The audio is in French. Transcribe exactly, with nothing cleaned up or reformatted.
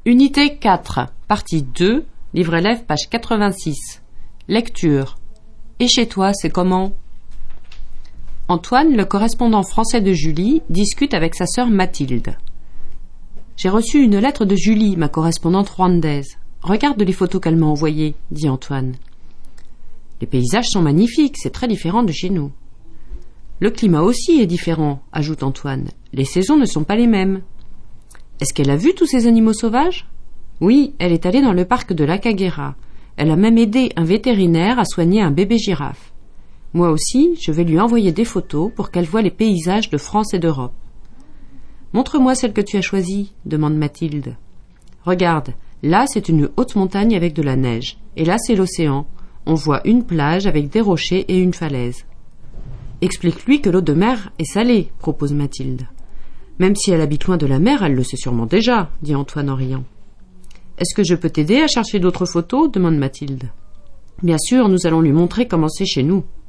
Unité quatre, partie deux, livre élève, page quatre-vingt-six. Lecture. Et chez toi, c'est comment? Antoine, le correspondant français de Julie, discute avec sa sœur Mathilde. J'ai reçu une lettre de Julie, ma correspondante rwandaise. Regarde les photos qu'elle m'a envoyées, dit Antoine. Les paysages sont magnifiques, c'est très différent de chez nous. Le climat aussi est différent, ajoute Antoine. Les saisons ne sont pas les mêmes. Est-ce qu'elle a vu tous ces animaux sauvages? Oui, elle est allée dans le parc de l'Akagera. Elle a même aidé un vétérinaire à soigner un bébé girafe. Moi aussi, je vais lui envoyer des photos pour qu'elle voie les paysages de France et d'Europe. Montre-moi celle que tu as choisie, demande Mathilde. Regarde, là c'est une haute montagne avec de la neige, et là c'est l'océan. On voit une plage avec des rochers et une falaise. Explique-lui que l'eau de mer est salée, propose Mathilde. Même si elle habite loin de la mer, elle le sait sûrement déjà, dit Antoine en riant. Est-ce que je peux t'aider à chercher d'autres photos, demande Mathilde. Bien sûr, nous allons lui montrer comment c'est chez nous.